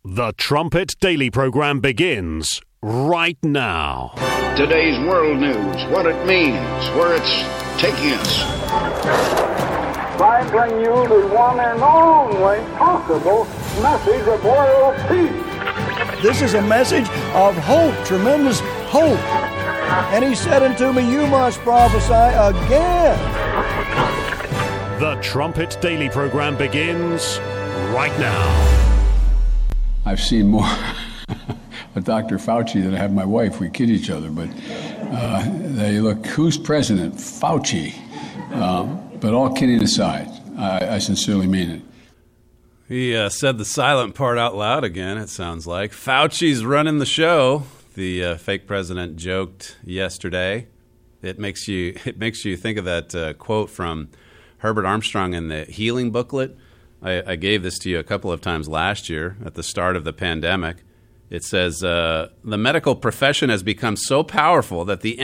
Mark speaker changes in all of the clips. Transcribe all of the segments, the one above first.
Speaker 1: The Trumpet Daily Program begins right now.
Speaker 2: Today's world news, what it means, where it's taking us.
Speaker 3: I bring you the one and only possible message of world peace.
Speaker 4: This is a message of hope, tremendous hope. And he said unto me, you must prophesy again.
Speaker 1: The Trumpet Daily Program begins right now.
Speaker 5: I've seen more of Dr. Fauci than I have my wife. We kid each other, but they look, who's president? Fauci. But all kidding aside, I sincerely mean it.
Speaker 6: He said the silent part out loud again, it sounds like. Fauci's running the show, the fake president joked yesterday. It makes you think of that quote from Herbert Armstrong in the Healing booklet. I gave this to you a couple of times last year at the start of the pandemic. It says, the medical profession has become so powerful that an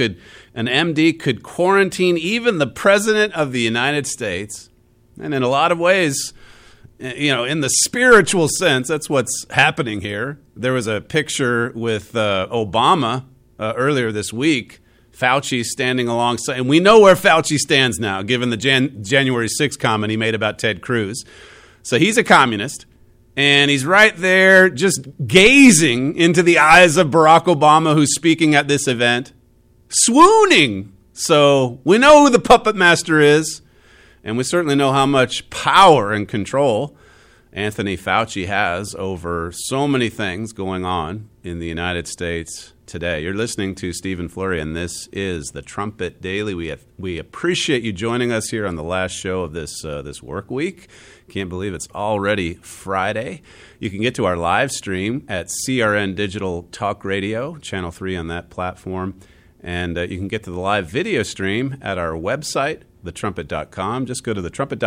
Speaker 6: MD could quarantine even the president of the United States. And in a lot of ways, in the spiritual sense, that's what's happening here. There was a picture with Obama earlier this week, Fauci standing alongside, and we know where Fauci stands now, given the January 6th comment he made about Ted Cruz. So he's a communist, and he's right there just gazing into the eyes of Barack Obama, who's speaking at this event, swooning. So we know who the puppet master is, and we certainly know how much power and control Anthony Fauci has over so many things going on in the United States today. You're listening to Stephen Flurry, and this is the Trumpet Daily. We appreciate you joining us here on the last show of this work week. Can't believe it's already Friday. You can get to our live stream at CRN Digital Talk Radio, Channel 3 on that platform. And you can get to the live video stream at our website, thetrumpet.com. Just go to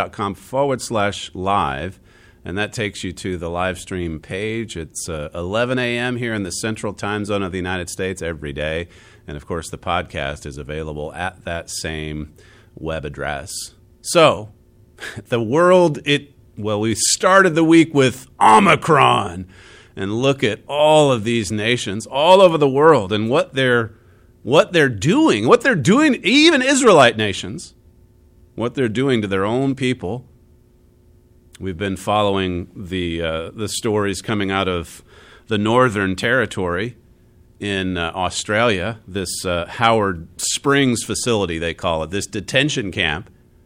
Speaker 6: thetrumpet.com/live. And that takes you to the live stream page. It's 11 a.m. here in the central time zone of the United States every day. And, of course, the podcast is available at that same web address. So, the world, we started the week with Omicron. And look at all of these nations all over the world and what they're doing, even Israelite nations, what they're doing to their own people. We've been following the stories coming out of the Northern Territory in Australia, this Howard Springs facility, they call it, this detention camp.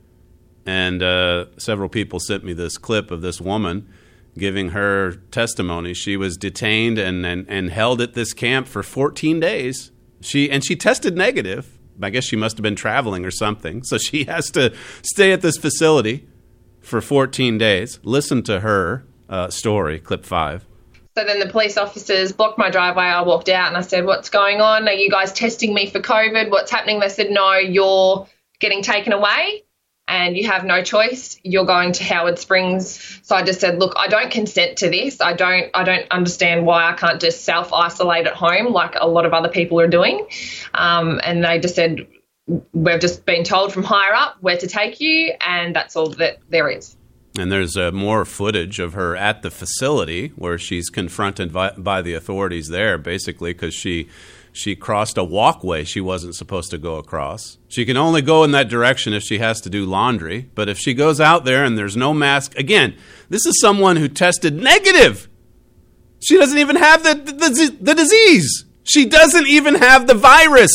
Speaker 6: And several people sent me this clip of this woman giving her testimony. She was detained and held at this camp for 14 days. She tested negative. I guess she must have been traveling or something. So she has to stay at this facility for 14 days. Listen to her story, clip 5.
Speaker 7: So then the police officers blocked my driveway. I walked out and I said, what's going on? Are you guys testing me for COVID? What's happening? They said, no, you're getting taken away and you have no choice. You're going to Howard Springs. So I just said, look, I don't consent to this. I don't understand why I can't just self-isolate at home like a lot of other people are doing. And they just said, we've just been told from higher up where to take you, and that's all that there is.
Speaker 6: And there's more footage of her at the facility where she's confronted by the authorities there, basically because she crossed a walkway she wasn't supposed to go across. She can only go in that direction if she has to do laundry. But if she goes out there and there's no mask, again, this is someone who tested negative. She doesn't even have the disease. She doesn't even have the virus.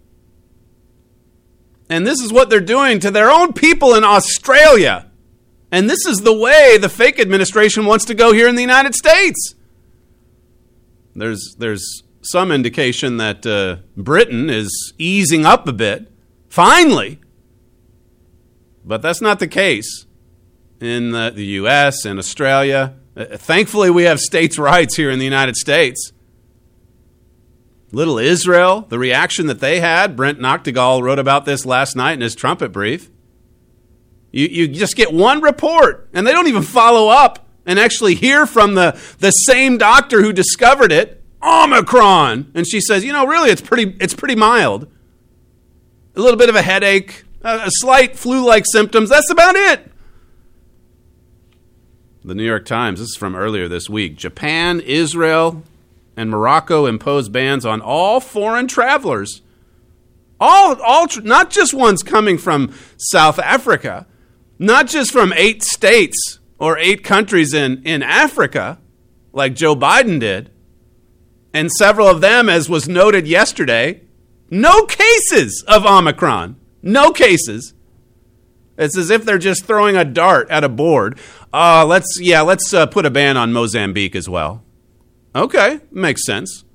Speaker 6: And this is what they're doing to their own people in Australia. And this is the way the fake administration wants to go here in the United States. There's some indication that Britain is easing up a bit, finally. But that's not the case in the U.S. and Australia. Thankfully, we have states' rights here in the United States. Little Israel, the reaction that they had, Brent Noctegal wrote about this last night in his trumpet brief. You just get one report, and they don't even follow up and actually hear from the same doctor who discovered it, Omicron. And she says, really, it's pretty mild. A little bit of a headache, a slight flu-like symptoms. That's about it. The New York Times, this is from earlier this week. Japan, Israel, and Morocco impose bans on all foreign travelers. Not just ones coming from South Africa, not just from 8 states or 8 countries in Africa, like Joe Biden did, and several of them, as was noted yesterday, no cases of Omicron. No cases. It's as if they're just throwing a dart at a board. Let's put a ban on Mozambique as well. Okay, makes sense.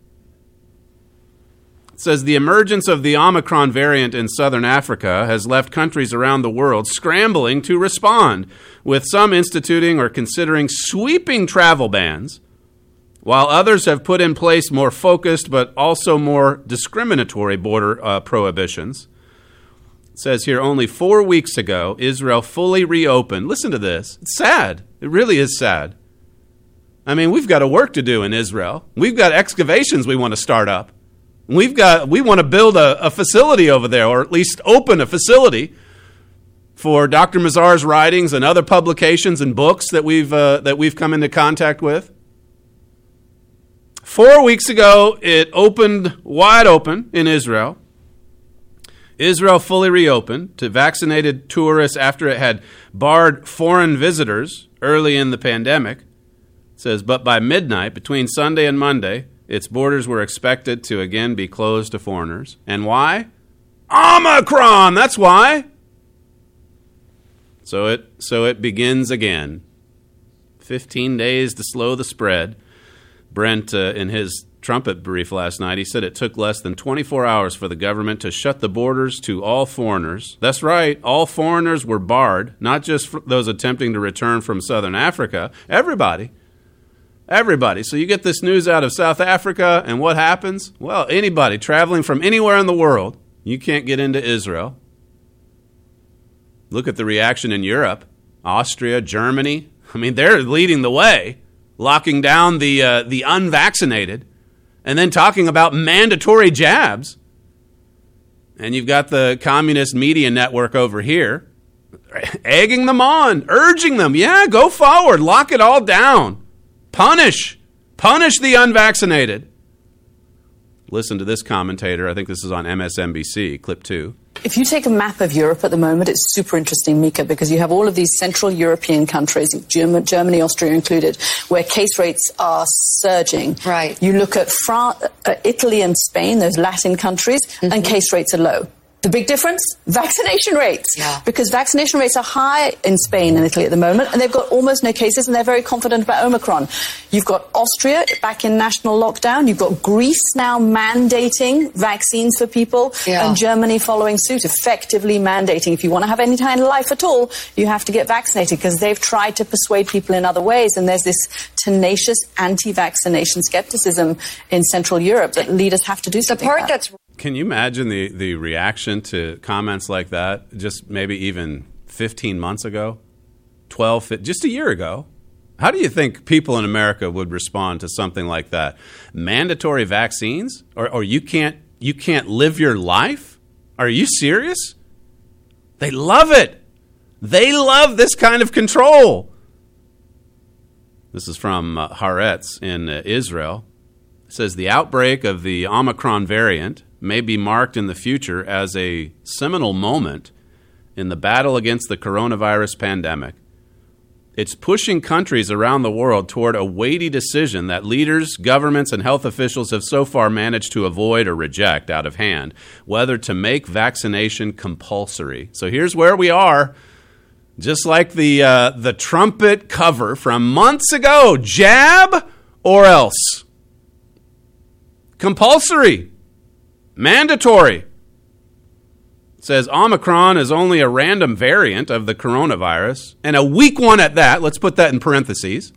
Speaker 6: It says the emergence of the Omicron variant in southern Africa has left countries around the world scrambling to respond, with some instituting or considering sweeping travel bans, while others have put in place more focused but also more discriminatory border prohibitions. It says here, only 4 weeks ago, Israel fully reopened. Listen to this. It's sad. It really is sad. I mean, we've got a work to do in Israel. We've got excavations we want to start up. We want to build a facility over there, or at least open a facility for Dr. Mazar's writings and other publications and books that we've come into contact with. 4 weeks ago, it opened wide open in Israel. Israel fully reopened to vaccinated tourists after it had barred foreign visitors early in the pandemic. It says, but by midnight, between Sunday and Monday, its borders were expected to again be closed to foreigners. And why? Omicron! That's why! So it begins again. 15 days to slow the spread. Brent, in his trumpet brief last night, he said it took less than 24 hours for the government to shut the borders to all foreigners. That's right, all foreigners were barred, not just those attempting to return from southern Africa. Everybody. So you get this news out of South Africa, and what happens? Well, anybody traveling from anywhere in the world, you can't get into Israel. Look at the reaction in Europe. Austria, Germany. I mean, they're leading the way, locking down the unvaccinated, and then talking about mandatory jabs. And you've got the communist media network over here egging them on, urging them, yeah, go forward, lock it all down. Punish the unvaccinated. Listen to this commentator. I think this is on MSNBC, clip 2.
Speaker 8: If you take a map of Europe at the moment, it's super interesting, Mika, because you have all of these Central European countries, Germany, Austria included, where case rates are surging. Right. You look at Italy and Spain, those Latin countries, and case rates are low. The big difference? Vaccination rates. Yeah. Because vaccination rates are high in Spain and Italy at the moment, and they've got almost no cases, and they're very confident about Omicron. You've got Austria back in national lockdown. You've got Greece now mandating vaccines for people, and Germany following suit, effectively mandating if you want to have any kind of life at all, you have to get vaccinated, because they've tried to persuade people in other ways, and there's this tenacious anti-vaccination skepticism in Central Europe that leaders have to do something about.
Speaker 6: Can you imagine the reaction to comments like that just maybe even 15 months ago, 12, just a year ago? How do you think people in America would respond to something like that? Mandatory vaccines? Or you can't live your life? Are you serious? They love it. They love this kind of control. This is from Haaretz in Israel. It says the outbreak of the Omicron variant may be marked in the future as a seminal moment in the battle against the coronavirus pandemic. It's pushing countries around the world toward a weighty decision that leaders, governments, and health officials have so far managed to avoid or reject out of hand, whether to make vaccination compulsory. So here's where we are. Just like the trumpet cover from months ago, jab or else. Compulsory. Mandatory. It says Omicron is only a random variant of the coronavirus, and a weak one at that. Let's put that in parentheses.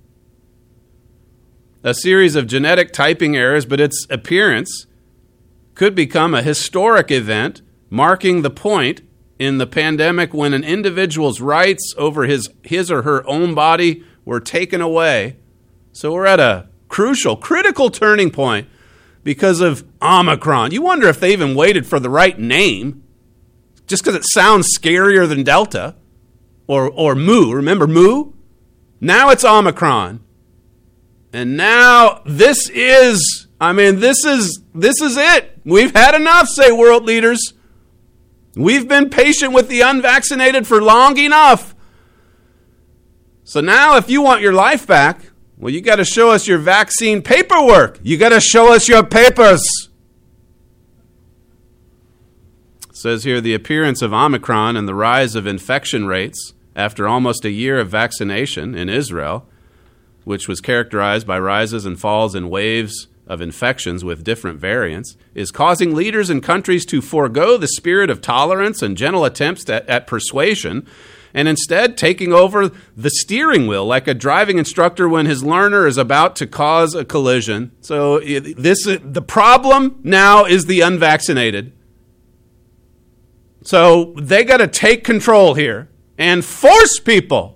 Speaker 6: A series of genetic typing errors, but its appearance could become a historic event, marking the point in the pandemic when an individual's rights over his or her own body were taken away. So we're at a critical turning point because of Omicron. You wonder if they even waited for the right name, just because it sounds scarier than Delta or Mu. Remember Mu? Now it's Omicron. And now this is it. We've had enough, say world leaders. We've been patient with the unvaccinated for long enough. So now if you want your life back, well, you got to show us your vaccine paperwork. You got to show us your papers. It says here, the appearance of Omicron and the rise of infection rates after almost a year of vaccination in Israel, which was characterized by rises and falls in waves of infections with different variants, is causing leaders in countries to forego the spirit of tolerance and gentle attempts at persuasion, and instead taking over the steering wheel like a driving instructor when his learner is about to cause a collision. So the problem now is the unvaccinated. So they got to take control here and force people.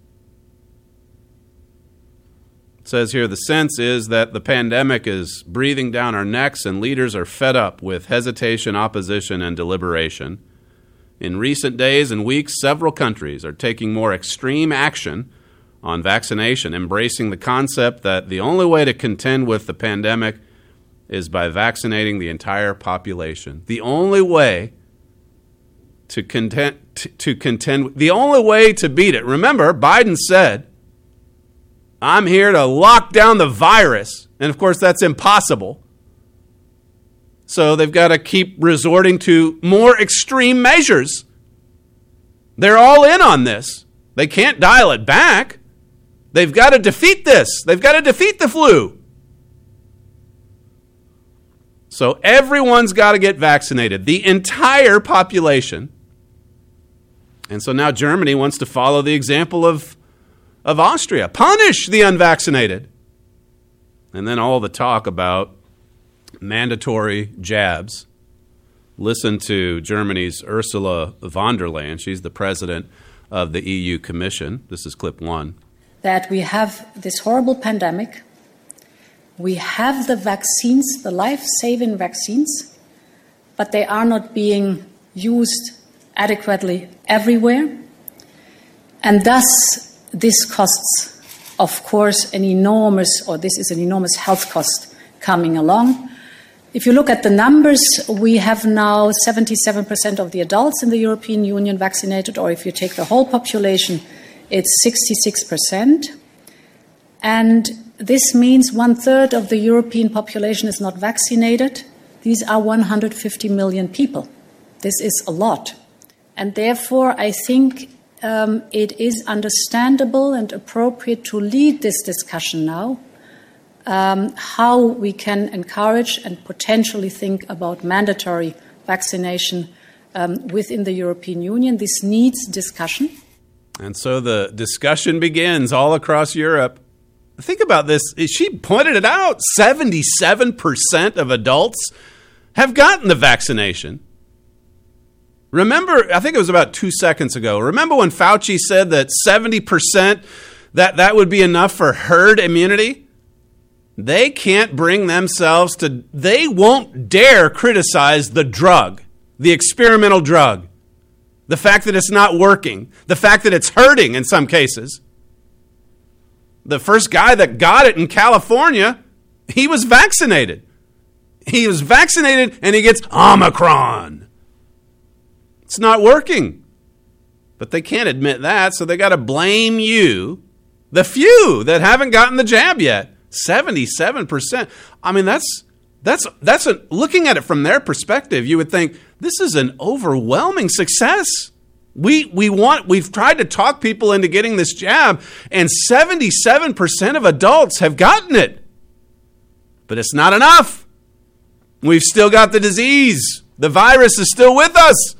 Speaker 6: It says here, the sense is that the pandemic is breathing down our necks and leaders are fed up with hesitation, opposition, and deliberation. In recent days and weeks, several countries are taking more extreme action on vaccination, embracing the concept that the only way to contend with the pandemic is by vaccinating the entire population. The only way to contend, the only way to beat it. Remember, Biden said, I'm here to lock down the virus. And of course, that's impossible. So they've got to keep resorting to more extreme measures. They're all in on this. They can't dial it back. They've got to defeat this. They've got to defeat the flu. So everyone's got to get vaccinated, the entire population. And so now Germany wants to follow the example of Austria. Punish the unvaccinated. And then all the talk about mandatory jabs. Listen to Germany's Ursula von der Leyen. She's the president of the EU Commission. This is clip 1.
Speaker 9: That we have this horrible pandemic. We have the vaccines, the life-saving vaccines, but they are not being used adequately everywhere. And thus, this costs, of course, this is an enormous health cost coming along. If you look at the numbers, we have now 77% of the adults in the European Union vaccinated, or if you take the whole population, it's 66%. And this means 1/3 of the European population is not vaccinated. These are 150 million people. This is a lot. And therefore, I think it is understandable and appropriate to lead this discussion now, how we can encourage and potentially think about mandatory vaccination within the European Union. This needs discussion.
Speaker 6: And so the discussion begins all across Europe. Think about this. She pointed it out. 77% of adults have gotten the vaccination. Remember, I think it was about 2 seconds ago. Remember when Fauci said that 70% that would be enough for herd immunity? They can't bring themselves to, they won't dare criticize the drug, the experimental drug, the fact that it's not working, the fact that it's hurting in some cases. The first guy that got it in California, he was vaccinated. He was vaccinated and he gets Omicron. It's not working. But they can't admit that, so they got to blame you, the few that haven't gotten the jab yet. 77%. I mean, that's looking at it from their perspective, you would think this is an overwhelming success. We've tried to talk people into getting this jab, and 77% of adults have gotten it. But it's not enough. We've still got the disease. The virus is still with us.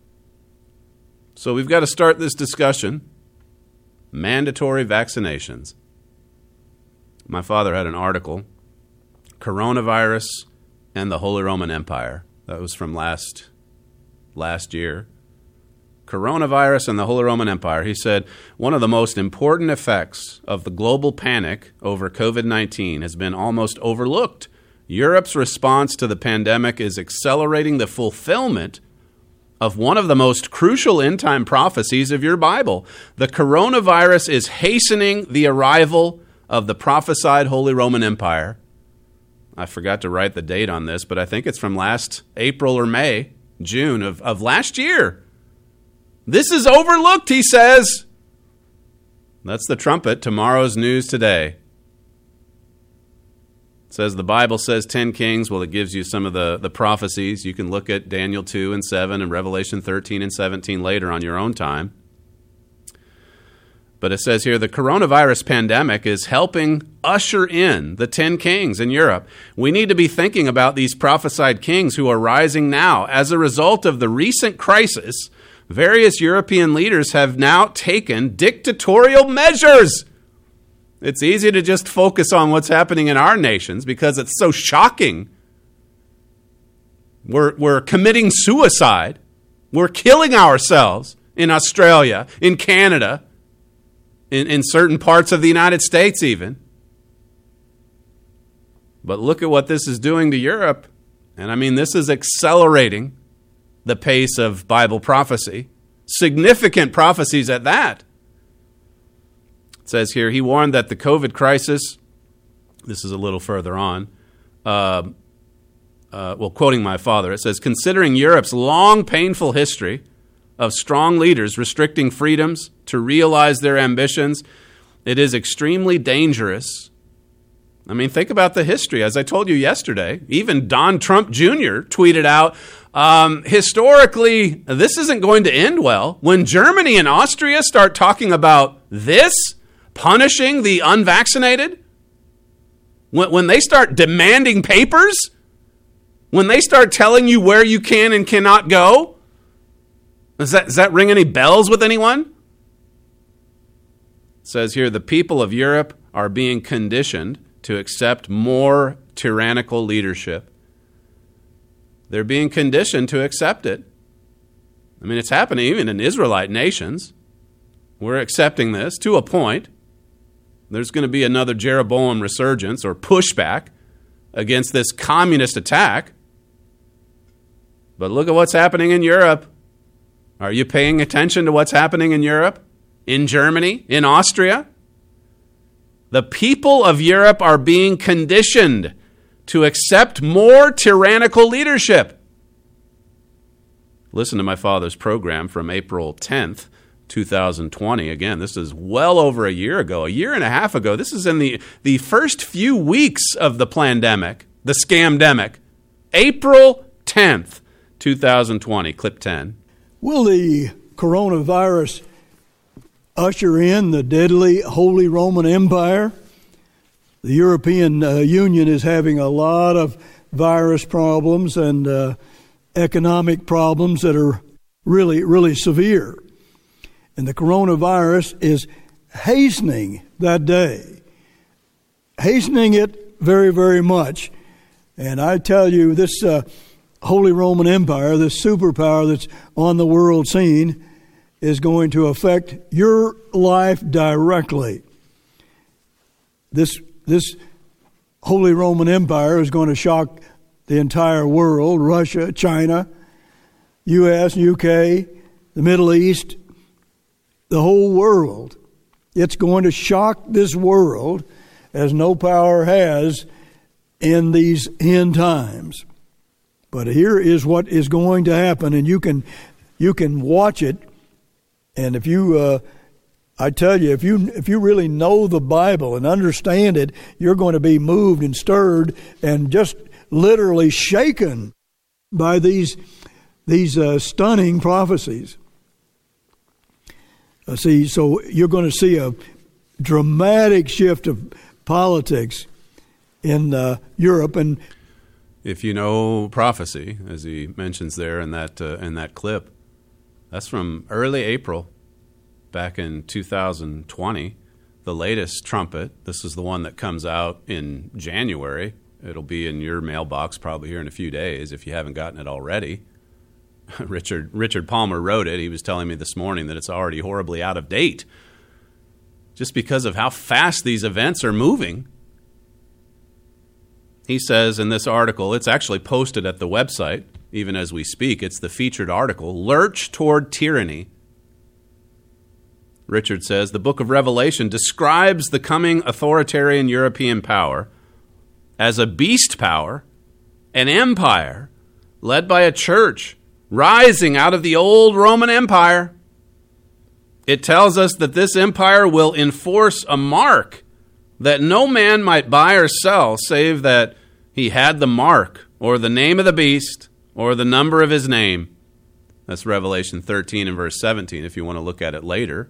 Speaker 6: So we've got to start this discussion. Mandatory vaccinations. My father had an article, Coronavirus and the Holy Roman Empire. That was from last year. Coronavirus and the Holy Roman Empire. He said, one of the most important effects of the global panic over COVID-19 has been almost overlooked. Europe's response to the pandemic is accelerating the fulfillment of one of the most crucial end-time prophecies of your Bible. The coronavirus is hastening the arrival of the prophesied Holy Roman Empire. I forgot to write the date on this, but I think it's from last April or May, June of last year. This is overlooked, he says. That's the trumpet, tomorrow's news today. It says the Bible says 10 kings. Well, it gives you some of the prophecies. You can look at Daniel 2 and 7 and Revelation 13 and 17 later on your own time. But it says here, the coronavirus pandemic is helping usher in the 10 kings in Europe. We need to be thinking about these prophesied kings who are rising now. As a result of the recent crisis, various European leaders have now taken dictatorial measures. It's easy to just focus on what's happening in our nations because it's so shocking. We're committing suicide. We're killing ourselves in Australia, in Canada, in certain parts of the United States even. But look at what this is doing to Europe. And I mean, this is accelerating the pace of Bible prophecy. Significant prophecies at that. It says here, he warned that the COVID crisis, this is a little further on, quoting my father, it says, considering Europe's long, painful history of strong leaders restricting freedoms to realize their ambitions, it is extremely dangerous. I mean, think about the history. As I told you yesterday, even Don Trump Jr. tweeted out, historically, this isn't going to end well. When Germany and Austria start talking about this, punishing the unvaccinated, when they start demanding papers, when they start telling you where you can and cannot go, does that ring any bells with anyone? It says here, the people of Europe are being conditioned to accept more tyrannical leadership. They're being conditioned to accept it. I mean, it's happening even in Israelite nations. We're accepting this to a point. There's going to be another Jeroboam resurgence or pushback against this communist attack. But look at what's happening in Europe. Are you paying attention to what's happening in Europe? In Germany? In Austria? The people of Europe are being conditioned to accept more tyrannical leadership. Listen to my father's program from April 10th, 2020. Again, this is well over a year ago, a year and a half ago. This is in the first few weeks of the pandemic, the scamdemic. April 10th, 2020, clip 10.
Speaker 4: Will the coronavirus usher in the deadly Holy Roman Empire? The European Union is having a lot of virus problems and economic problems that are really, really severe. And the coronavirus is hastening that day, hastening it very, very much. And I tell you, this Holy Roman Empire, this superpower that's on the world scene, is going to affect your life directly. This Holy Roman Empire is going to shock the entire world, Russia, China, U.S., U.K., the Middle East, the whole world. It's going to shock this world as no power has in these end times. But here is what is going to happen, and you can watch it. And if you, I tell you, if you really know the Bible and understand it, you're going to be moved and stirred and just literally shaken by these stunning prophecies. So you're going to see a dramatic shift of politics in Europe. And
Speaker 6: if you know prophecy, as he mentions there in that clip, that's from early April, back in 2020. The latest trumpet. This is the one that comes out in January. It'll be in your mailbox probably here in a few days if you haven't gotten it already. Richard Palmer wrote it. He was telling me this morning that it's already horribly out of date just because of how fast these events are moving. He says in this article, it's actually posted at the website, even as we speak. It's the featured article, Lurch Toward Tyranny. Richard says, the book of Revelation describes the coming authoritarian European power as a beast power, an empire led by a church rising out of the old Roman Empire. It tells us that this empire will enforce a mark that no man might buy or sell save that he had the mark or the name of the beast or the number of his name. That's Revelation 13 and verse 17 if you want to look at it later.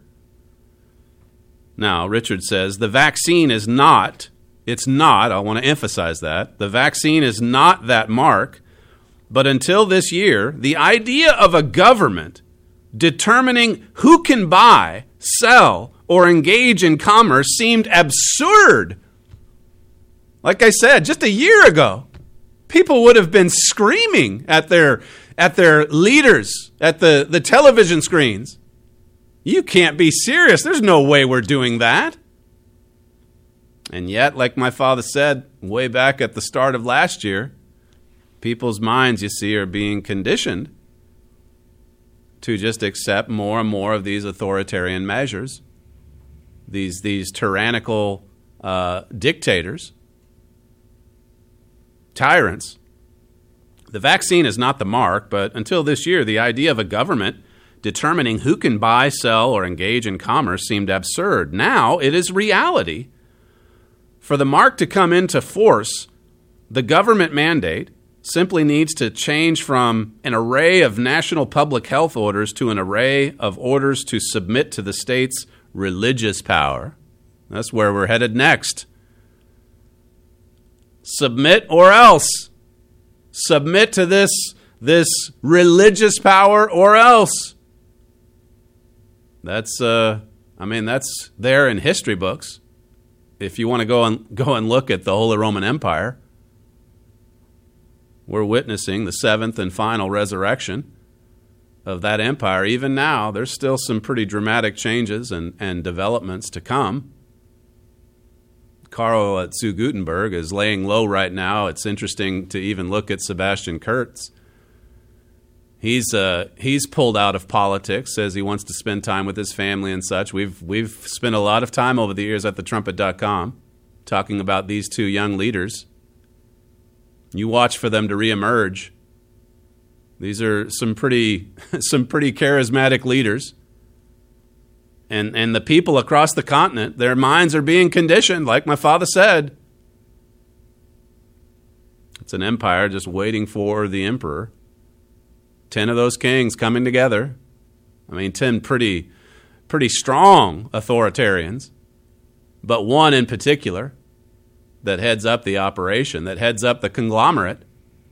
Speaker 6: Now, Richard says, the vaccine is not, I want to emphasize that, the vaccine is not that mark, but until this year, the idea of a government determining who can buy, sell, or engage in commerce seemed absurd. Like I said, just a year ago, people would have been screaming at their leaders at the television screens. You can't be serious. There's no way we're doing that. And yet, like my father said way back at the start of last year, people's minds, you see, are being conditioned to just accept more and more of these authoritarian measures, these tyrannical dictators, tyrants. The vaccine is not the mark, but until this year, the idea of a government determining who can buy, sell, or engage in commerce seemed absurd. Now it is reality. For the mark to come into force, the government mandate simply needs to change from an array of national public health orders to an array of orders to submit to the state's religious power. That's where we're headed next. Submit or else. Submit to this religious power or else. That's that's there in history books. If you want to go and look at the Holy Roman Empire, we're witnessing the seventh and final resurrection of that empire. Even now, there's still some pretty dramatic changes and developments to come. Karl zu Gutenberg is laying low right now. It's interesting to even look at Sebastian Kurz. He's pulled out of politics, says he wants to spend time with his family and such. We've spent a lot of time over the years at thetrumpet.com talking about these two young leaders. You watch for them to reemerge. These are some pretty charismatic leaders. And the people across the continent, their minds are being conditioned, like my father said. It's an empire just waiting for the emperor. 10 of those kings coming together. 10 pretty strong authoritarians, but one in particular that heads up the operation, that heads up the conglomerate.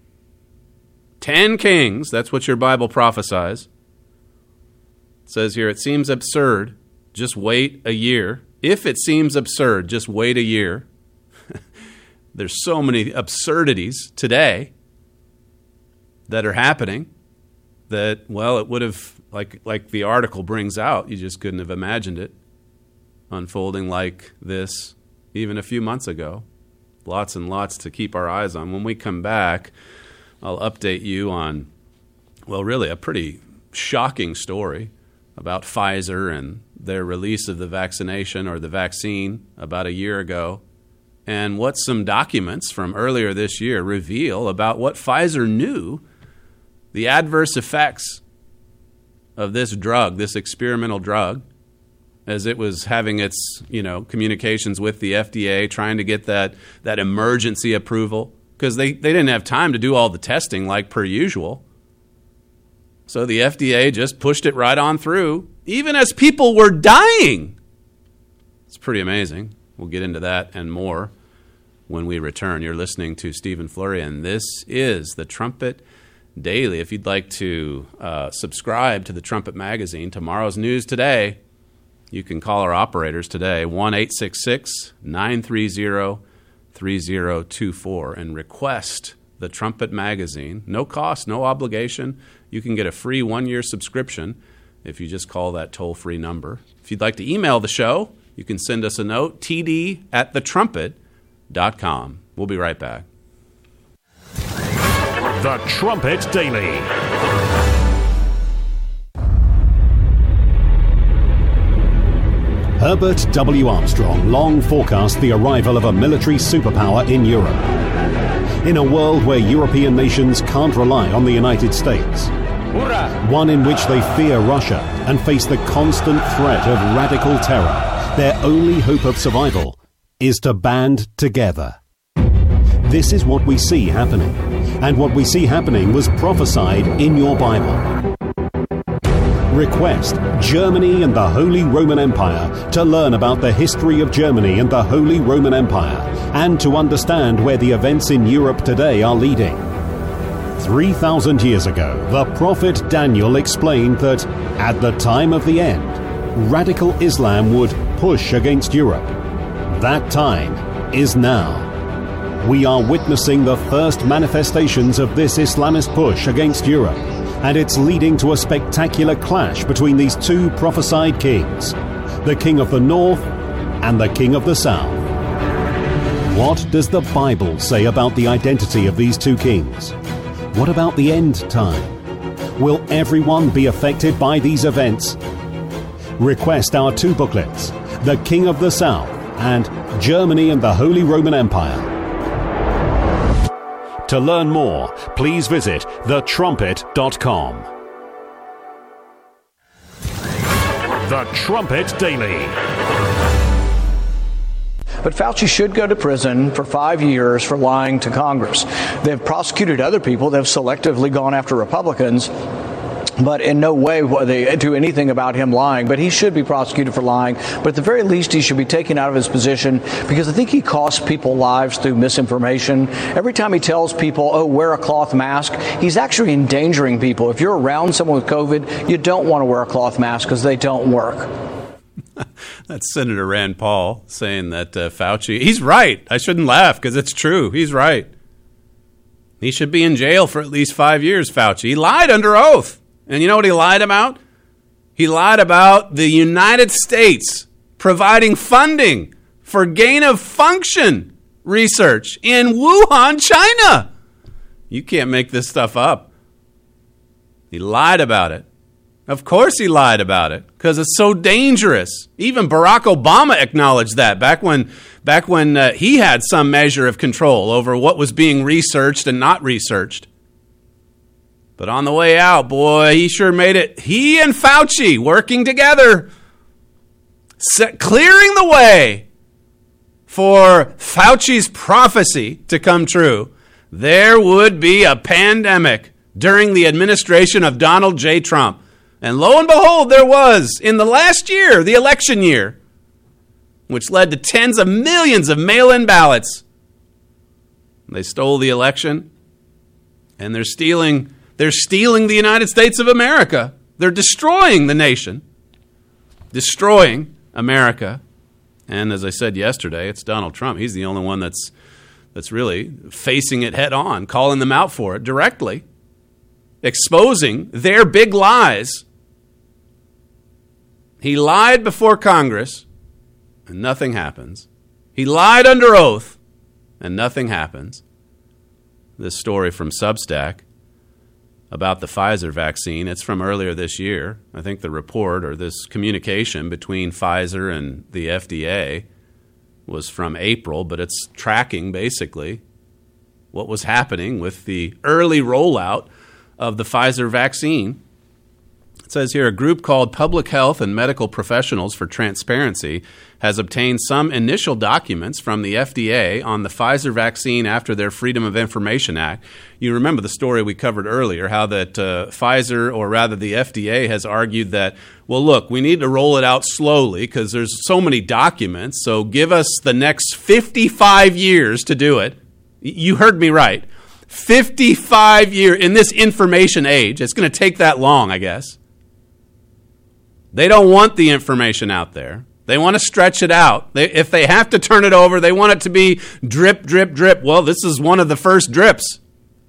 Speaker 6: 10 kings, that's what your Bible prophesies. It says here, it seems absurd, just wait a year. If it seems absurd, just wait a year. There's so many absurdities today that are happening that, well, it would have, like the article brings out, you just couldn't have imagined it unfolding like this even a few months ago. Lots and lots to keep our eyes on. When we come back, I'll update you on, well, really a pretty shocking story about Pfizer and their release of the vaccination or the vaccine about a year ago, and what some documents from earlier this year reveal about what Pfizer knew the adverse effects of this drug, this experimental drug, as it was having its, communications with the FDA, trying to get that emergency approval, because they didn't have time to do all the testing like per usual. So the FDA just pushed it right on through, even as people were dying. It's pretty amazing. We'll get into that and more when we return. You're listening to Stephen Flurry, and this is The Trumpet Daily. If you'd like to subscribe to the Trumpet Magazine, tomorrow's news today, you can call our operators today, 1-866-930-3024, and request the Trumpet Magazine. No cost, no obligation. You can get a free 1-year subscription if you just call that toll-free number. If you'd like to email the show, you can send us a note, td@thetrumpet.com. We'll be right back.
Speaker 1: The Trumpet Daily.
Speaker 10: Herbert W. Armstrong long forecast the arrival of a military superpower in Europe. In a world where European nations can't rely on the United States, one in which they fear Russia and face the constant threat of radical terror, their only hope of survival is to band together. This is what we see happening, and what we see happening was prophesied in your Bible. Request Germany and the Holy Roman Empire to learn about the history of Germany and the Holy Roman Empire, and to understand where the events in Europe today are leading. 3,000 years ago, the prophet Daniel explained that at the time of the end, radical Islam would push against Europe. That time is now. We are witnessing the first manifestations of this Islamist push against Europe, and it's leading to a spectacular clash between these two prophesied kings, the King of the North and the King of the South. What does the Bible say about the identity of these two kings? What about the end time? Will everyone be affected by these events? Request our two booklets, The King of the South and Germany and the Holy Roman Empire.
Speaker 1: To learn more, please visit thetrumpet.com. The Trumpet Daily.
Speaker 11: But Fauci should go to prison for 5 years for lying to Congress. They've prosecuted other people. They've selectively gone after Republicans. But in no way will they do anything about him lying. But he should be prosecuted for lying. But at the very least, he should be taken out of his position, because I think he costs people lives through misinformation. Every time he tells people, oh, wear a cloth mask, he's actually endangering people. If you're around someone with COVID, you don't want to wear a cloth mask because they don't work.
Speaker 6: That's Senator Rand Paul saying that Fauci, he's right. I shouldn't laugh because it's true. He's right. He should be in jail for at least 5 years, Fauci. He lied under oath. And you know what he lied about? He lied about the United States providing funding for gain-of-function research in Wuhan, China. You can't make this stuff up. He lied about it. Of course he lied about it, because it's so dangerous. Even Barack Obama acknowledged that back when he had some measure of control over what was being researched and not researched. But on the way out, boy, he sure made it. He and Fauci working together, clearing the way for Fauci's prophecy to come true. There would be a pandemic during the administration of Donald J. Trump. And lo and behold, there was in the last year, the election year, which led to tens of millions of mail-in ballots. They stole the election, and they're stealing the United States of America. They're destroying the nation, destroying America. And as I said yesterday, it's Donald Trump. He's the only one that's really facing it head on, calling them out for it directly, exposing their big lies. He lied before Congress, and nothing happens. He lied under oath, and nothing happens. This story from Substack about the Pfizer vaccine, it's from earlier this year. I think the report, or this communication between Pfizer and the FDA, was from April, but it's tracking basically what was happening with the early rollout of the Pfizer vaccine. It says here, a group called Public Health and Medical Professionals for Transparency has obtained some initial documents from the FDA on the Pfizer vaccine after their Freedom of Information Act. You remember the story we covered earlier, how that Pfizer, or rather the FDA, has argued that, well, look, we need to roll it out slowly because there's so many documents, so give us the next 55 years to do it. You heard me right. 55 years in this information age. It's going to take that long, I guess. They don't want the information out there. They want to stretch it out. If they have to turn it over, they want it to be drip, drip, drip. Well, this is one of the first drips.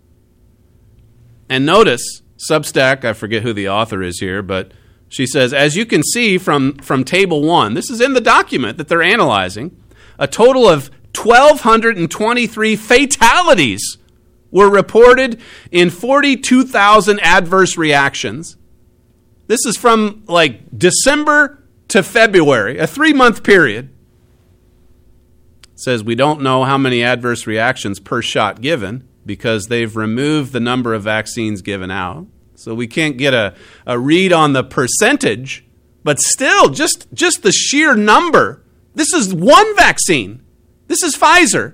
Speaker 6: And notice, Substack, I forget who the author is here, but she says, as you can see from Table 1, this is in the document that they're analyzing, a total of 1,223 fatalities were reported in 42,000 adverse reactions. This is from like December to February, a 3-month period. It says we don't know how many adverse reactions per shot given because they've removed the number of vaccines given out. So we can't get a read on the percentage, but still, just the sheer number. This is one vaccine. This is Pfizer.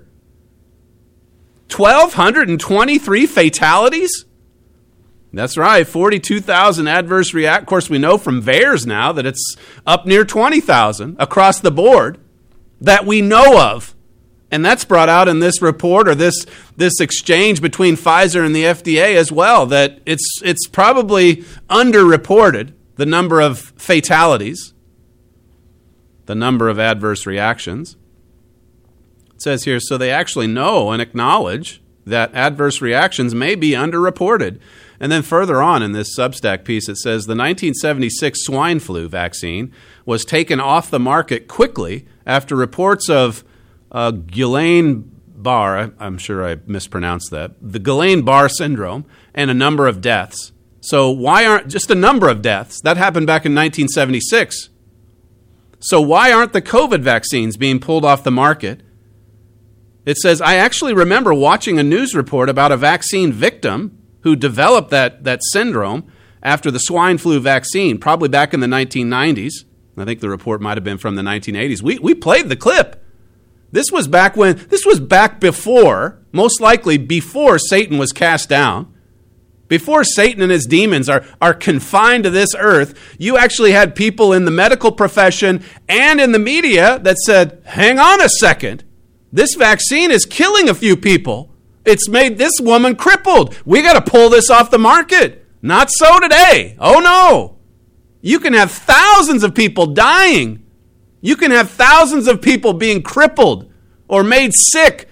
Speaker 6: 1,223 fatalities? That's right, 42,000 adverse reactions. Of course, we know from VAERS now that it's up near 20,000 across the board that we know of. And that's brought out in this report or this exchange between Pfizer and the FDA as well, that it's probably underreported, the number of fatalities, the number of adverse reactions. It says here, so they actually know and acknowledge that adverse reactions may be underreported. And then further on in this Substack piece, it says the 1976 swine flu vaccine was taken off the market quickly after reports of Guillain-Barré, I'm sure I mispronounced that, the Guillain-Barré syndrome, and a number of deaths. So why aren't just a number of deaths? That happened back in 1976. So why aren't the COVID vaccines being pulled off the market? It says, I actually remember watching a news report about a vaccine victim who developed that syndrome after the swine flu vaccine, probably back in the 1990s. I think the report might have been from the 1980s. We played the clip. This was back before, most likely before Satan was cast down. Before Satan and his demons are confined to this earth, you actually had people in the medical profession and in the media that said, hang on a second, this vaccine is killing a few people. It's made this woman crippled. We got to pull this off the market. Not so today. Oh no. You can have thousands of people dying. You can have thousands of people being crippled or made sick,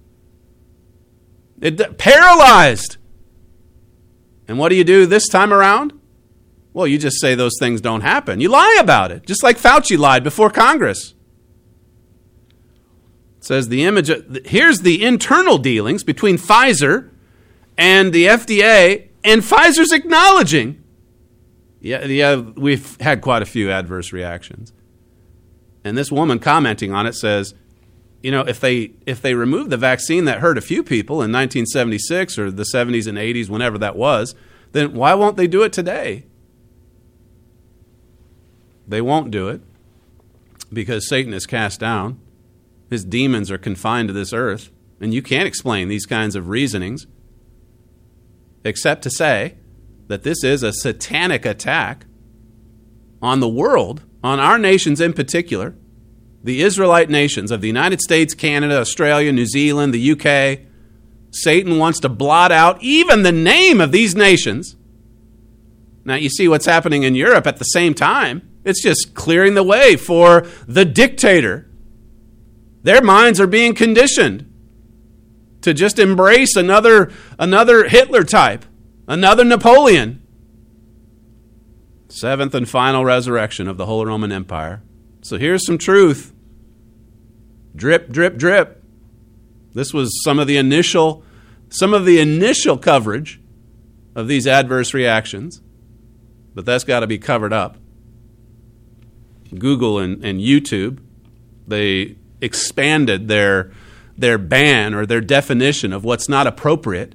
Speaker 6: paralyzed. And what do you do this time around? Well, you just say those things don't happen. You lie about it, just like Fauci lied before Congress. It says here's the internal dealings between Pfizer and the FDA, and Pfizer's acknowledging, yeah, we've had quite a few adverse reactions. And this woman commenting on it says, you know, if they remove the vaccine that hurt a few people in 1976 or the 70s and 80s, whenever that was, then why won't they do it today? They won't do it because Satan is cast down. His demons are confined to this earth, and you can't explain these kinds of reasonings except to say that this is a satanic attack on the world, on our nations in particular, the Israelite nations of the United States, Canada, Australia, New Zealand, the UK. Satan wants to blot out even the name of these nations. Now, you see what's happening in Europe at the same time. It's just clearing the way for the dictator. Their minds are being conditioned to just embrace another Hitler type, another Napoleon. Seventh and final resurrection of the Holy Roman Empire. So here's some truth. Drip, drip, drip. This was some of the initial coverage of these adverse reactions, but that's got to be covered up. Google and YouTube, they expanded their ban or their definition of what's not appropriate.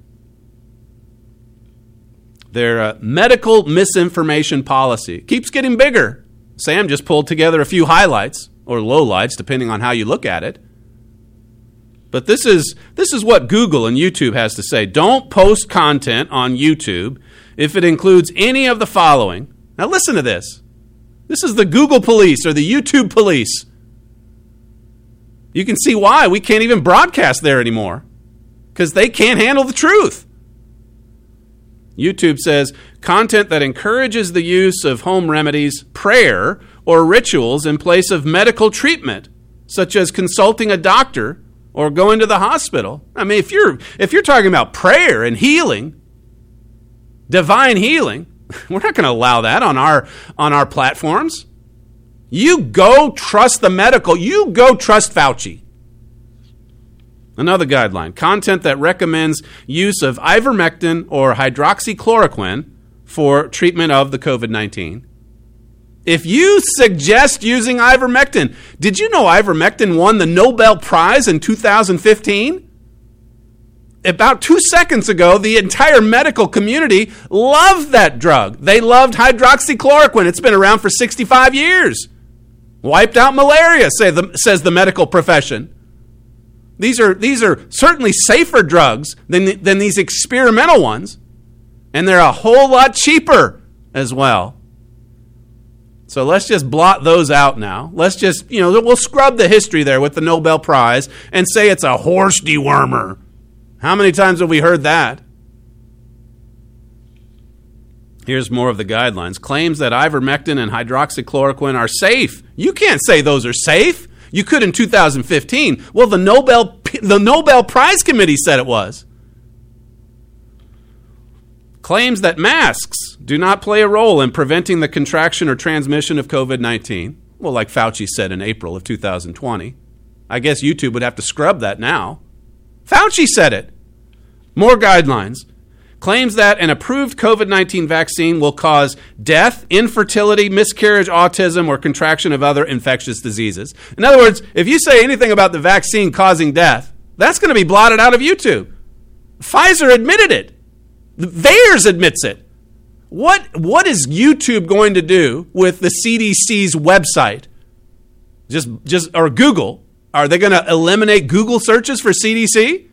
Speaker 6: Their medical misinformation policy keeps getting bigger. Sam just pulled together a few highlights or lowlights, depending on how you look at it. But this is what Google and YouTube has to say. Don't post content on YouTube if it includes any of the following. Now listen to this. This is the Google police or the YouTube police. You can see why we can't even broadcast there anymore, because they can't handle the truth. YouTube says, content that encourages the use of home remedies, prayer, or rituals in place of medical treatment, such as consulting a doctor or going to the hospital. I mean, if you're talking about prayer and healing, divine healing, we're not going to allow that on our platforms. You go trust the medical. You go trust Fauci. Another guideline, content that recommends use of ivermectin or hydroxychloroquine for treatment of the COVID-19. If you suggest using ivermectin, did you know ivermectin won the Nobel Prize in 2015? About 2 seconds ago, the entire medical community loved that drug. They loved hydroxychloroquine. It's been around for 65 years. Wiped out malaria, says the medical profession. These are certainly safer drugs than these experimental ones, and they're a whole lot cheaper as well. So let's just blot those out now. Let's just, we'll scrub the history there with the Nobel Prize and say it's a horse dewormer. How many times have we heard that? Here's more of the guidelines. Claims that ivermectin and hydroxychloroquine are safe. You can't say those are safe. You could in 2015. Well, the Nobel Prize Committee said it was. Claims that masks do not play a role in preventing the contraction or transmission of COVID-19. Well, like Fauci said in April of 2020. I guess YouTube would have to scrub that now. Fauci said it. More guidelines. Claims that an approved COVID-19 vaccine will cause death, infertility, miscarriage, autism, or contraction of other infectious diseases. In other words, if you say anything about the vaccine causing death, that's going to be blotted out of YouTube. Pfizer admitted it. VAERS admits it. What is YouTube going to do with the CDC's website? Or Google? Are they going to eliminate Google searches for CDC?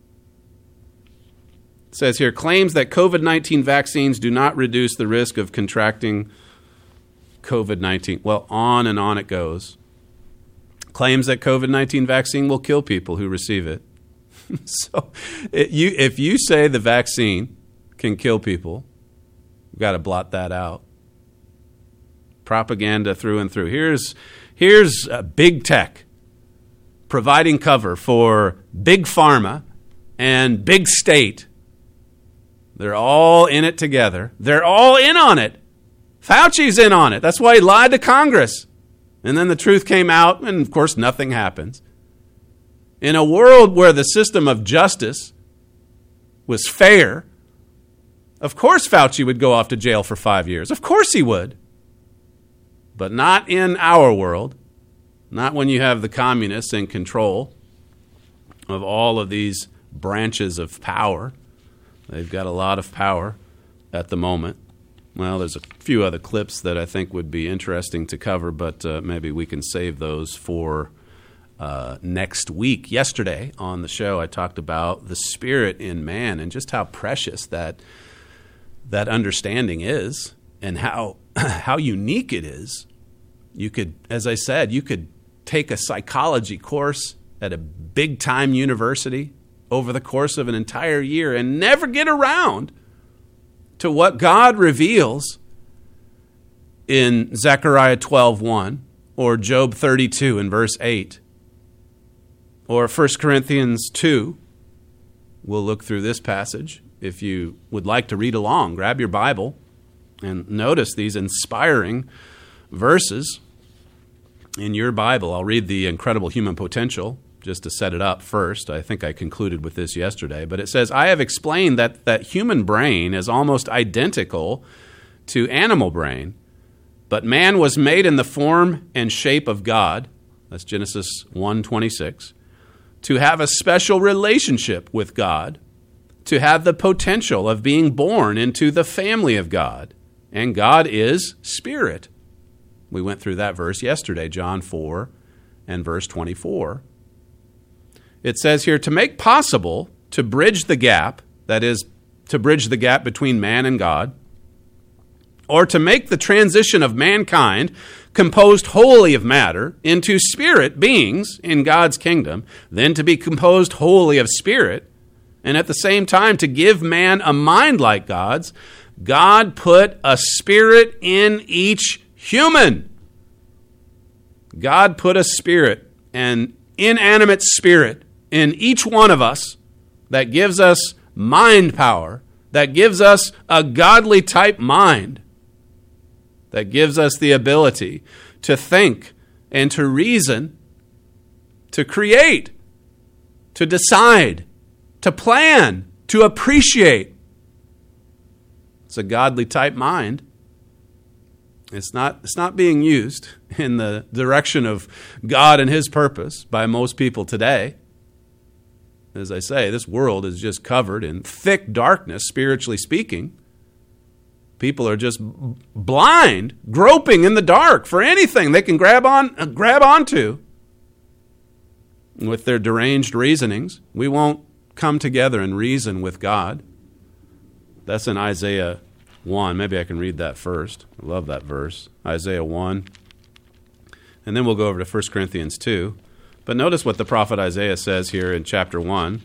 Speaker 6: It says here, claims that COVID-19 vaccines do not reduce the risk of contracting COVID-19. Well, on and on it goes. Claims that COVID-19 vaccine will kill people who receive it. So if you say the vaccine can kill people, we've got to blot that out. Propaganda through and through. Here's big tech providing cover for big pharma and big state. They're all in it together. They're all in on it. Fauci's in on it. That's why he lied to Congress. And then the truth came out, and of course nothing happens. In a world where the system of justice was fair, of course Fauci would go off to jail for 5 years. Of course he would. But not in our world. Not when you have the communists in control of all of these branches of power. They've got a lot of power at the moment. Well, there's a few other clips that I think would be interesting to cover, but maybe we can save those for next week. Yesterday on the show, I talked about the spirit in man and just how precious that understanding is and how unique it is. You could, as I said, you could take a psychology course at a big-time university over the course of an entire year and never get around to what God reveals in Zechariah 12:1 or Job 32 in verse 8 or 1 Corinthians 2. We'll look through this passage. If you would like to read along, grab your Bible and notice these inspiring verses in your Bible. I'll read the incredible human potential just to set it up first. I think I concluded with this yesterday, but it says, I have explained that human brain is almost identical to animal brain, but man was made in the form and shape of God, that's Genesis 1:26, to have a special relationship with God, to have the potential of being born into the family of God, and God is spirit. We went through that verse yesterday, John 4 and verse 24. It says here, to make possible to bridge the gap, that is, to bridge the gap between man and God, or to make the transition of mankind, composed wholly of matter, into spirit beings in God's kingdom, then to be composed wholly of spirit, and at the same time to give man a mind like God's, God put a spirit in each human. God put a spirit, an inanimate spirit, in each one of us that gives us mind power, that gives us a godly type mind, that gives us the ability to think and to reason, to create. to decide, to plan, to appreciate. It's a godly type mind. It's not being used in the direction of God and His purpose by most people today. As I say, this world is just covered in thick darkness, spiritually speaking. People are just blind, groping in the dark for anything they can grab onto. With their deranged reasonings, we won't come together and reason with God. That's in Isaiah 1. Maybe I can read that first. I love that verse. Isaiah 1. And then we'll go over to 1 Corinthians 2. But notice what the prophet Isaiah says here in chapter 1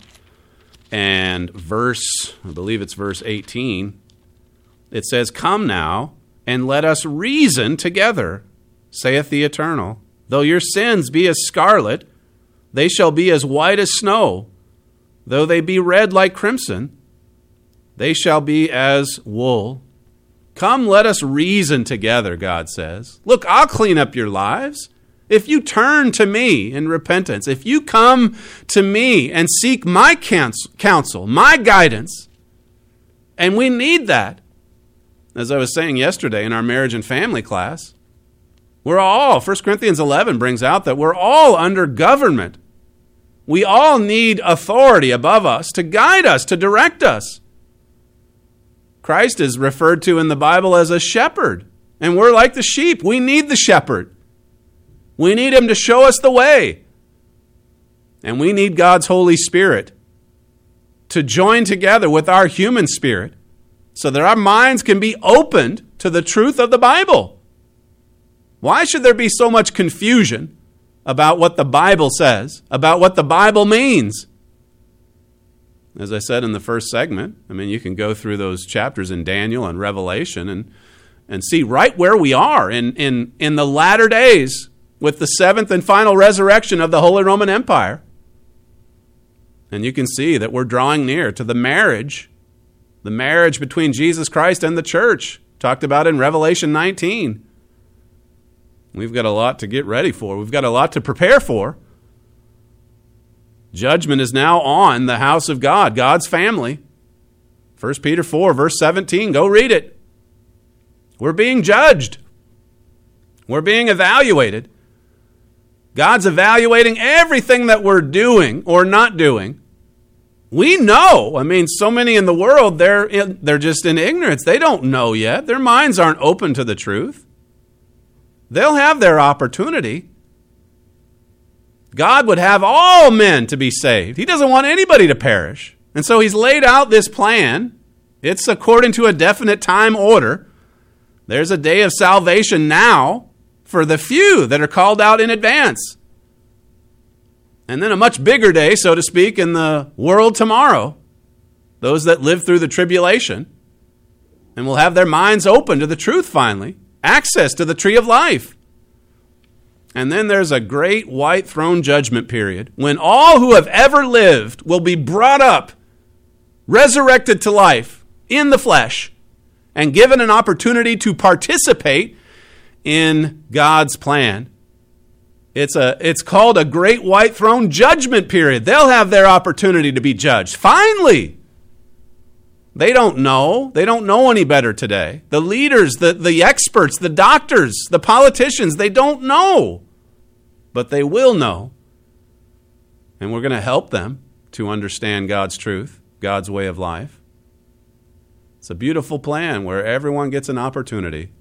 Speaker 6: and I believe it's verse 18. It says, "Come now, and let us reason together, saith the Eternal. Though your sins be as scarlet, they shall be as white as snow. Though they be red like crimson, they shall be as wool." Come, let us reason together, God says. Look, I'll clean up your lives. If you turn to me in repentance, if you come to me and seek my counsel, my guidance, and we need that. As I was saying yesterday in our marriage and family class, 1 Corinthians 11 brings out that we're all under government. We all need authority above us to guide us, to direct us. Christ is referred to in the Bible as a shepherd, and we're like the sheep. We need the shepherd. We need him to show us the way. And we need God's Holy Spirit to join together with our human spirit so that our minds can be opened to the truth of the Bible. Why should there be so much confusion about what the Bible says, about what the Bible means? As I said in the first segment, you can go through those chapters in Daniel and Revelation and see right where we are in the latter days with the seventh and final resurrection of the Holy Roman Empire. And you can see that we're drawing near to the marriage between Jesus Christ and the church, talked about in Revelation 19. We've got a lot to get ready for. We've got a lot to prepare for. Judgment is now on the house of God, God's family. 1 Peter 4, verse 17, go read it. We're being judged. We're being evaluated. God's evaluating everything that we're doing or not doing. We know. So many in the world, they're just in ignorance. They don't know yet. Their minds aren't open to the truth. They'll have their opportunity. God would have all men to be saved. He doesn't want anybody to perish. And so he's laid out this plan. It's according to a definite time order. There's a day of salvation now for the few that are called out in advance. And then a much bigger day, so to speak, in the world tomorrow. Those that live through the tribulation and will have their minds open to the truth finally. Access to the tree of life. And then there's a great white throne judgment period when all who have ever lived will be brought up, resurrected to life in the flesh, and given an opportunity to participate in God's plan. It's called a great white throne judgment period. They'll have their opportunity to be judged. Finally! They don't know. They don't know any better today. The leaders, the experts, the doctors, the politicians, they don't know. But they will know. And we're going to help them to understand God's truth, God's way of life. It's a beautiful plan where everyone gets an opportunity.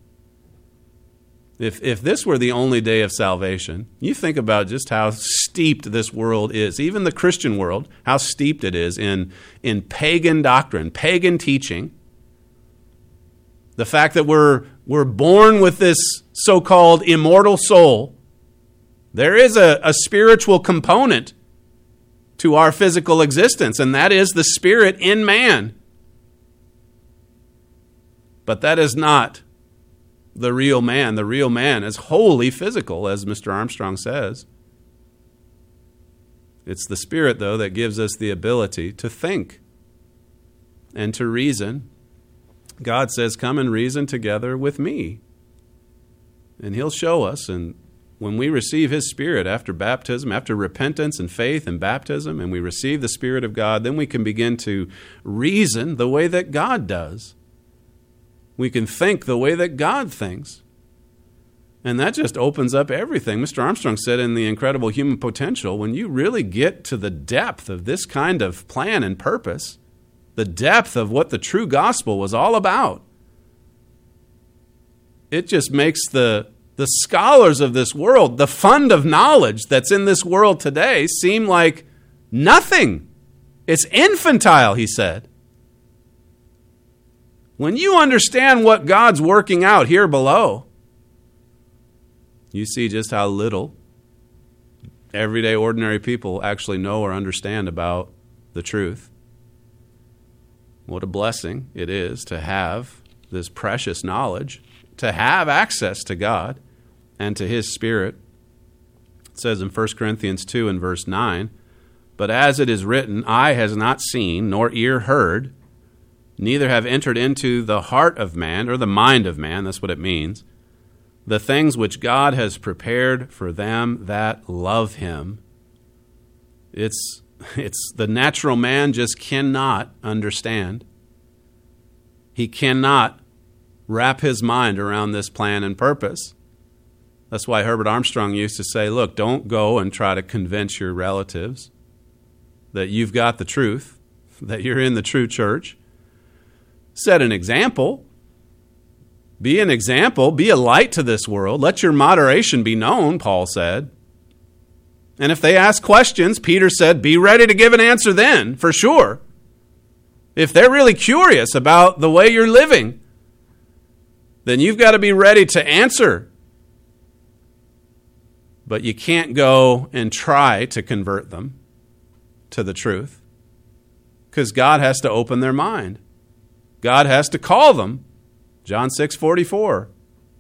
Speaker 6: If this were the only day of salvation, you think about just how steeped this world is, even the Christian world, how steeped it is in pagan doctrine, pagan teaching. The fact that we're born with this so-called immortal soul. There is a spiritual component to our physical existence, and that is the spirit in man. But that is not the real man. The real man is wholly physical, as Mr. Armstrong says. It's the Spirit, though, that gives us the ability to think and to reason. God says, come and reason together with me. And he'll show us, and when we receive his Spirit after baptism, after repentance and faith and baptism, and we receive the Spirit of God, then we can begin to reason the way that God does. We can think the way that God thinks. And that just opens up everything. Mr. Armstrong said in The Incredible Human Potential, when you really get to the depth of this kind of plan and purpose, the depth of what the true gospel was all about, it just makes the scholars of this world, the fund of knowledge that's in this world today, seem like nothing. It's infantile, he said. When you understand what God's working out here below, you see just how little everyday, ordinary people actually know or understand about the truth. What a blessing it is to have this precious knowledge, to have access to God and to his Spirit. It says in 1 Corinthians 2 and verse 9, "But as it is written, eye has not seen, nor ear heard, neither have entered into the heart of man," or the mind of man, that's what it means, "the things which God has prepared for them that love him." It's the natural man just cannot understand. He cannot wrap his mind around this plan and purpose. That's why Herbert Armstrong used to say, look, don't go and try to convince your relatives that you've got the truth, that you're in the true church. Set an example. Be an example. Be a light to this world. Let your moderation be known, Paul said. And if they ask questions, Peter said, be ready to give an answer then, for sure. If they're really curious about the way you're living, then you've got to be ready to answer. But you can't go and try to convert them to the truth, because God has to open their mind. God has to call them. John 6:44.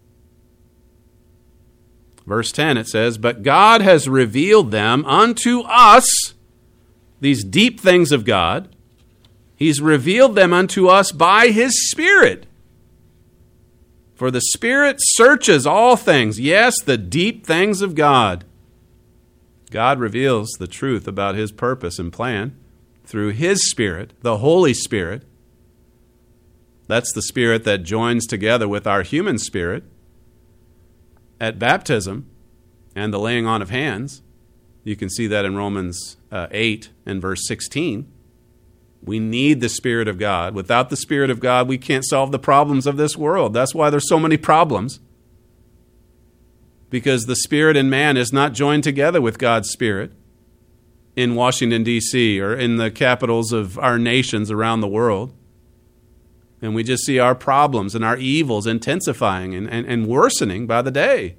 Speaker 6: Verse 10, it says, "But God has revealed them unto us," these deep things of God. He's revealed them unto us by his Spirit. For the Spirit searches all things, yes, the deep things of God. God reveals the truth about his purpose and plan through his Spirit, the Holy Spirit. That's the Spirit that joins together with our human spirit at baptism and the laying on of hands. You can see that in Romans 8 and verse 16. We need the Spirit of God. Without the Spirit of God, we can't solve the problems of this world. That's why there's so many problems. Because the Spirit in man is not joined together with God's Spirit in Washington, D.C., or in the capitals of our nations around the world. And we just see our problems and our evils intensifying and worsening by the day.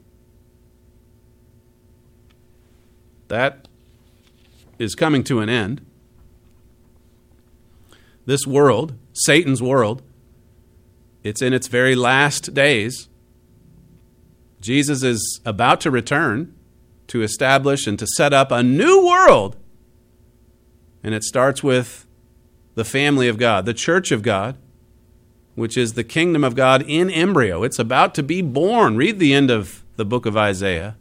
Speaker 6: That is coming to an end. This world, Satan's world, it's in its very last days. Jesus is about to return to establish and to set up a new world. And it starts with the family of God, the church of God, which is the kingdom of God in embryo. It's about to be born. Read the end of the book of Isaiah.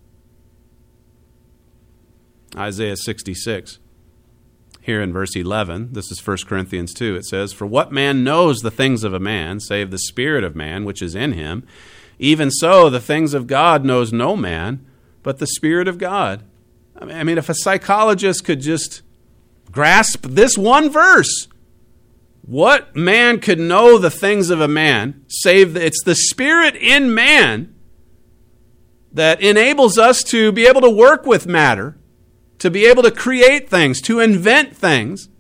Speaker 6: Isaiah 66. Here in verse 11, this is 1 Corinthians 2, it says, "For what man knows the things of a man, save the spirit of man which is in him? Even so, the things of God knows no man, but the Spirit of God." I mean, if a psychologist could just grasp this one verse, what man could know the things of a man, save it's the Spirit in man that enables us to be able to work with matter, to be able to create things, to invent things.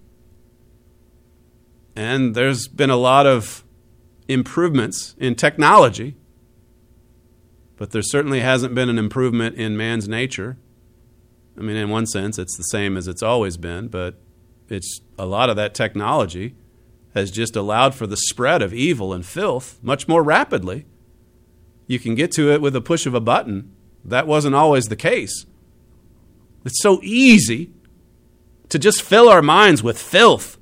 Speaker 6: And there's been a lot of improvements in technology, but there certainly hasn't been an improvement in man's nature. I mean, in one sense, it's the same as it's always been, but it's a lot of that technology has just allowed for the spread of evil and filth much more rapidly. You can get to it with a push of a button. That wasn't always the case. It's so easy to just fill our minds with filth.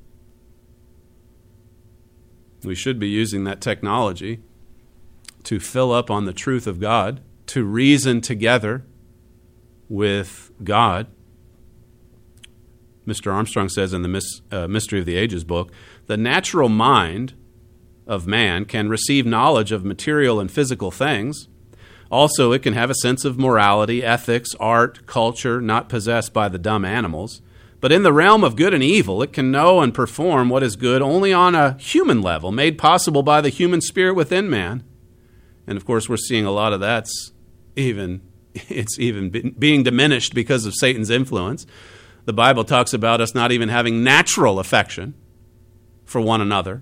Speaker 6: We should be using that technology to fill up on the truth of God, to reason together with God. Mr. Armstrong says in the Mystery of the Ages book, the natural mind of man can receive knowledge of material and physical things. Also, it can have a sense of morality, ethics, art, culture, not possessed by the dumb animals. But in the realm of good and evil, it can know and perform what is good only on a human level, made possible by the human spirit within man. And of course, we're seeing a lot of that's even being diminished because of Satan's influence. The Bible talks about us not even having natural affection for one another.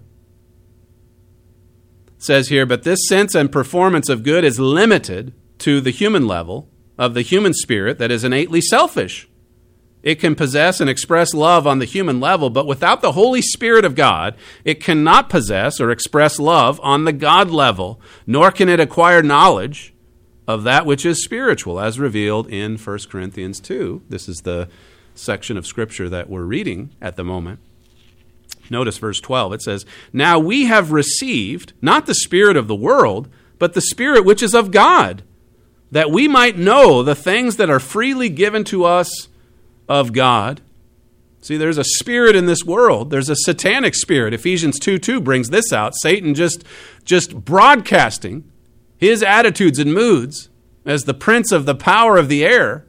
Speaker 6: It says here, but this sense and performance of good is limited to the human level of the human spirit that is innately selfish. It can possess and express love on the human level, but without the Holy Spirit of God, it cannot possess or express love on the God level, nor can it acquire knowledge of that which is spiritual, as revealed in 1 Corinthians 2. This is the section of Scripture that we're reading at the moment. Notice verse 12. It says, now we have received not the spirit of the world, but the Spirit which is of God, that we might know the things that are freely given to us of God. See, there's a spirit in this world. There's a satanic spirit. Ephesians 2:2 brings this out. Satan just broadcasting his attitudes and moods as the prince of the power of the air.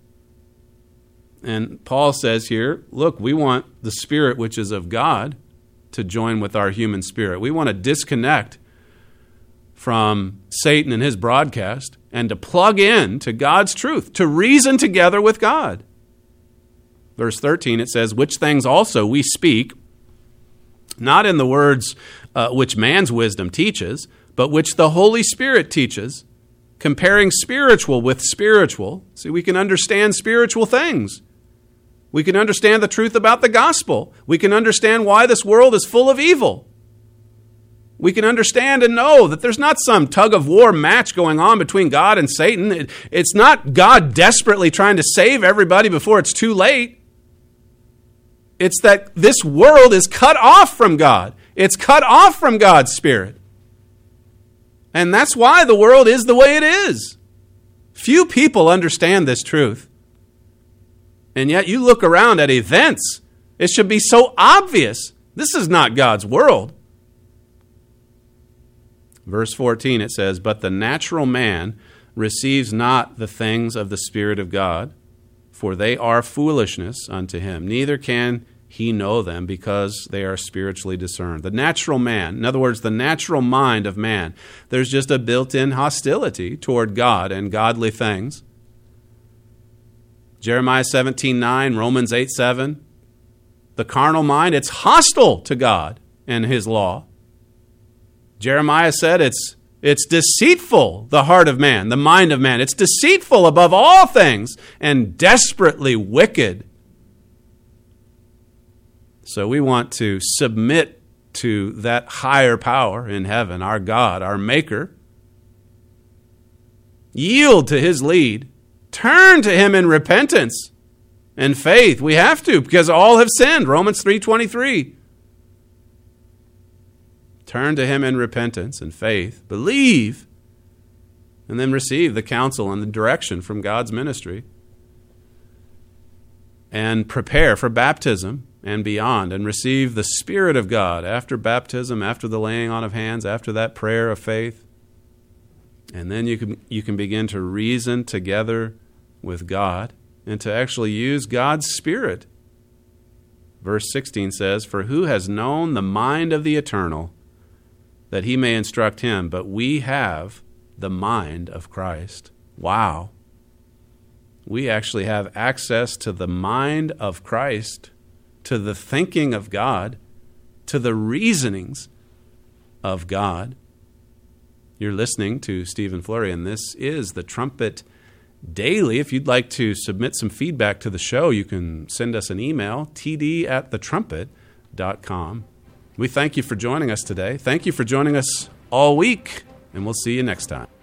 Speaker 6: And Paul says here, look, we want the Spirit which is of God to join with our human spirit. We want to disconnect from Satan and his broadcast and to plug in to God's truth, to reason together with God. Verse 13, it says, which things also we speak, not in the words which man's wisdom teaches, but which the Holy Spirit teaches, comparing spiritual with spiritual. See, we can understand spiritual things. We can understand the truth about the gospel. We can understand why this world is full of evil. We can understand and know that there's not some tug-of-war match going on between God and Satan. It's not God desperately trying to save everybody before it's too late. It's that this world is cut off from God. It's cut off from God's Spirit. And that's why the world is the way it is. Few people understand this truth. And yet you look around at events, it should be so obvious. This is not God's world. Verse 14, it says, but the natural man receives not the things of the Spirit of God, for they are foolishness unto him. Neither can he know them, because they are spiritually discerned. The natural man, in other words, the natural mind of man, there's just a built-in hostility toward God and godly things. Jeremiah 17:9, Romans 8:7. The carnal mind, it's hostile to God and his law. Jeremiah said it's deceitful, the heart of man, the mind of man. It's deceitful above all things and desperately wicked. So we want to submit to that higher power in heaven, our God, our Maker. Yield to his lead. Turn to him in repentance and faith. We have to, because all have sinned. Romans 3:23. Turn to him in repentance and faith. Believe. And then receive the counsel and the direction from God's ministry. And prepare for baptism and beyond. And receive the Spirit of God after baptism, after the laying on of hands, after that prayer of faith. And then you can begin to reason together with God and to actually use God's Spirit. Verse 16 says, for who has known the mind of the eternal, that he may instruct him? But we have the mind of Christ. Wow. We actually have access to the mind of Christ, to the thinking of God, to the reasonings of God. You're listening to Stephen Flurry, and this is the Trumpet Daily. If you'd like to submit some feedback to the show, you can send us an email, td@thetrumpet.com. We thank you for joining us today. Thank you for joining us all week, and we'll see you next time.